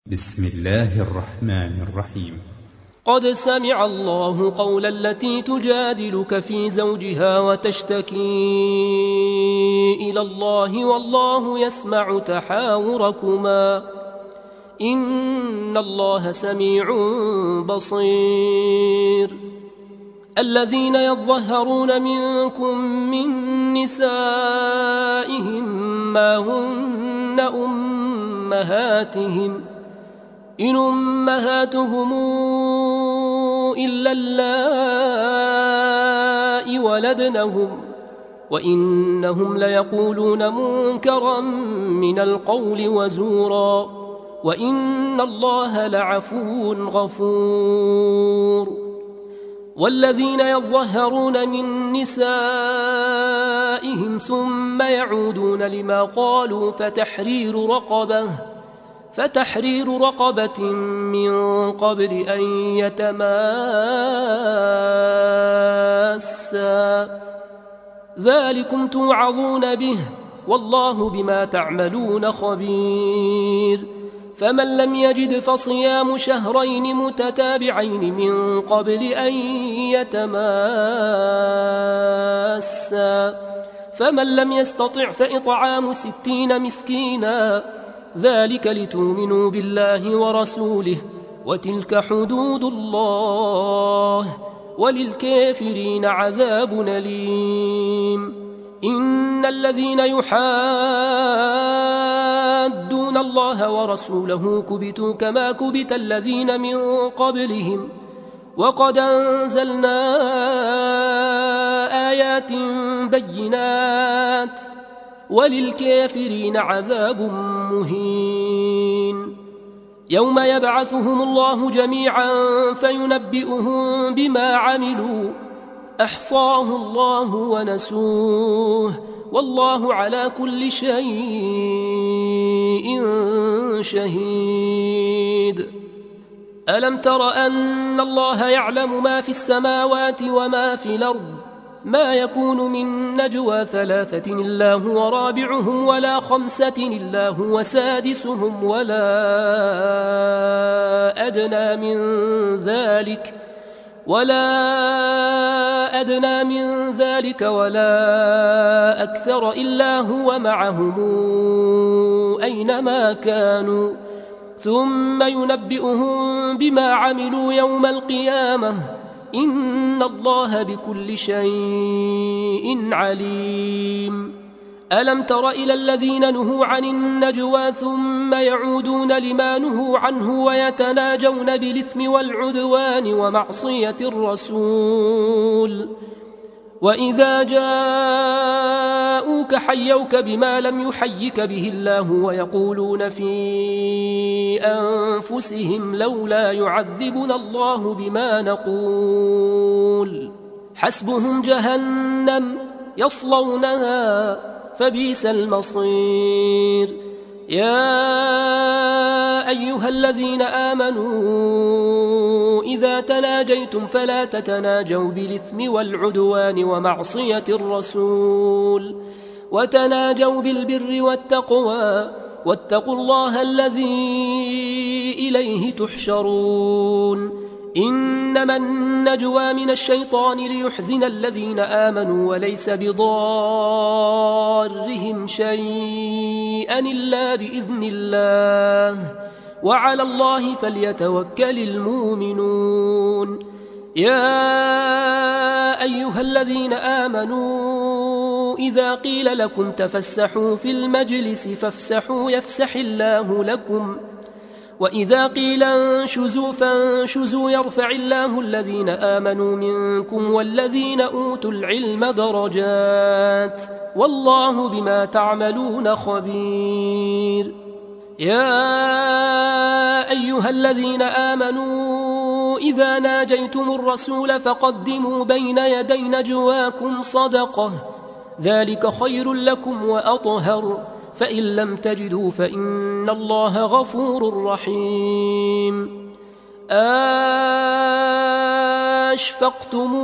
بسم الله الرحمن الرحيم. قد سمع الله قول التي تجادلك في زوجها وتشتكي إلى الله والله يسمع تحاوركما إن الله سميع بصير. الذين يظهرون منكم من نسائهم ما هن أمهاتهم إن أمهاتهم إلا اللائي ولدنهم وإنهم ليقولون منكرا من القول وزورا وإن الله لعفو غفور. والذين يظهرون من نسائهم ثم يعودون لما قالوا فتحرير رقبة من قبل أن يتماسا ذلكم توعظون به والله بما تعملون خبير. فمن لم يجد فصيام شهرين متتابعين من قبل أن يتماسا فمن لم يستطع فإطعام 60 مسكينا ذلك لتؤمنوا بالله ورسوله وتلك حدود الله وللكافرين عذاب أليم. إن الذين يحادون الله ورسوله كبتوا كما كبت الذين من قبلهم وقد أنزلنا آيات بينات وللكافرين عذاب مهين. يوم يبعثهم الله جميعا فينبئهم بما عملوا أحصاه الله ونسوه والله على كل شيء شهيد. ألم تر أن الله يعلم ما في السماوات وما في الأرض ما يكون من نجوى 3 إلا هو رابعهم ولا 5 إلا هو سادسهم ولا أدنى من ذلك ولا أكثر إلا هو معهم أينما كانوا ثم ينبئهم بما عملوا يوم القيامة إن الله بكل شيء عليم. ألم تر إلى الذين نهوا عن النجوى ثم يعودون لما نهوا عنه ويتناجون بالإثم والعدوان ومعصية الرسول وإذا جاءوك حيوك بما لم يحيك به الله ويقولون في أنفسهم لولا يعذبنا الله بما نقول حسبهم جهنم يصلونها فبئس المصير. يا أيها الذين آمنوا إذا تناجيتم فلا تتناجوا بالإثم والعدوان ومعصية الرسول وتناجوا بالبر والتقوى واتقوا الله الذي إليه تحشرون. إنما النجوى من الشيطان ليحزن الذين آمنوا وليس بضارهم شيئا إلا بإذن الله وعلى الله فليتوكل المؤمنون. يا أيها الذين آمنوا إذا قيل لكم تفسحوا في المجلس فافسحوا يفسح الله لكم وإذا قيل انشزوا فانشزوا يرفع الله الذين آمنوا منكم والذين أوتوا العلم درجات والله بما تعملون خبير. يا أيها الذين آمنوا إذا ناجيتم الرسول فقدموا بين يدي نجواكم صدقة ذلك خير لكم وأطهر فإن لم تجدوا فإن الله غفور رحيم. أشفقتم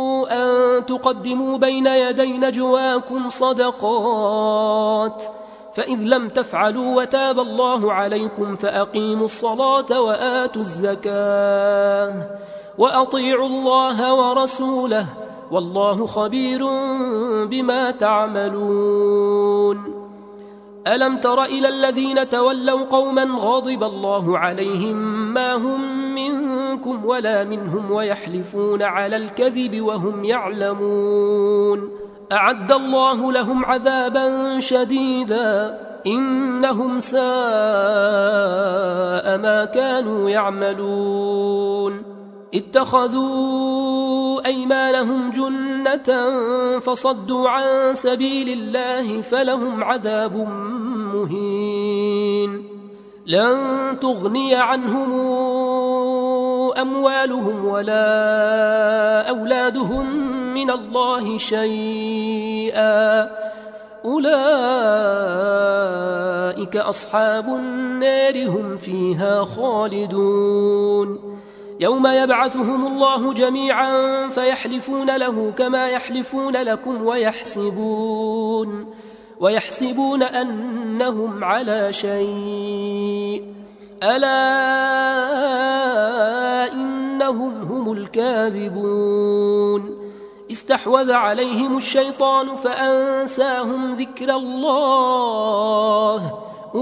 أن تقدموا بين يدي نجواكم صدقات فإذ لم تفعلوا وتاب الله عليكم فأقيموا الصلاة وآتوا الزكاة وأطيعوا الله ورسوله والله خبير بما تعملون. ألم تر إلى الذين تولوا قوما غضب الله عليهم ما هم منكم ولا منهم ويحلفون على الكذب وهم يعلمون أعد الله لهم عذابا شديدا إنهم ساء ما كانوا يعملون. اتخذوا أيمانهم جنة فصدوا عن سبيل الله فلهم عذاب مهين. لن تغني عنهم أموالهم ولا أولادهم من الله شيئا أولئك أصحاب النار هم فيها خالدون. يوم يبعثهم الله جميعا فيحلفون له كما يحلفون لكم ويحسبون أنهم على شيء ألا إنهم هم الكاذبون. استحوذ عليهم الشيطان فأنساهم ذكر الله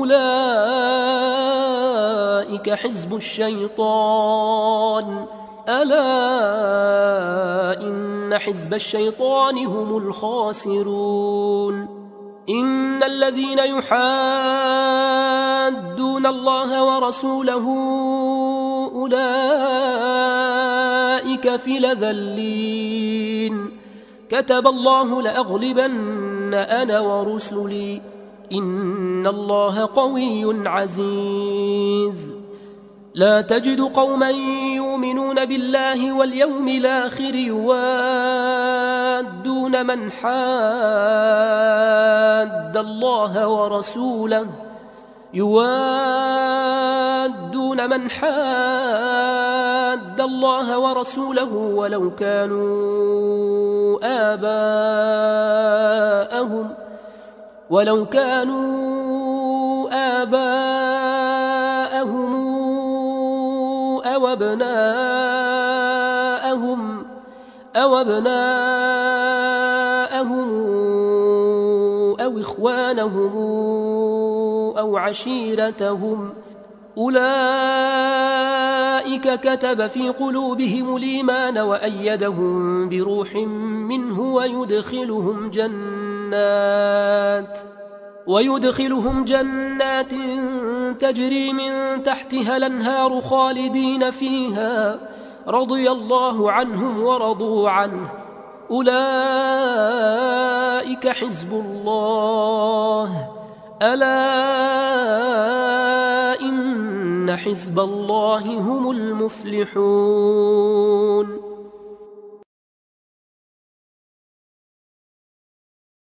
أولئك حزب الشيطان ألا إن حزب الشيطان هم الخاسرون. إن الذين يحادون الله ورسوله أولئك في الأذلين. كتب الله لأغلبن أنا ورسلي إن الله قوي عزيز. لا تجد قوما يؤمنون بالله واليوم الآخر يوادون من حاد الله ورسوله ولو كانوا آباءهم أو أبناءهم أو إخوانهم أو عشيرتهم أولئك كتب في قلوبهم الإيمان وأيدهم بروح منه ويدخلهم جنات تجري من تحتها الأنهار خالدين فيها رضي الله عنهم ورضوا عنه أولئك حزب الله ألا إن حزب الله هم المفلحون.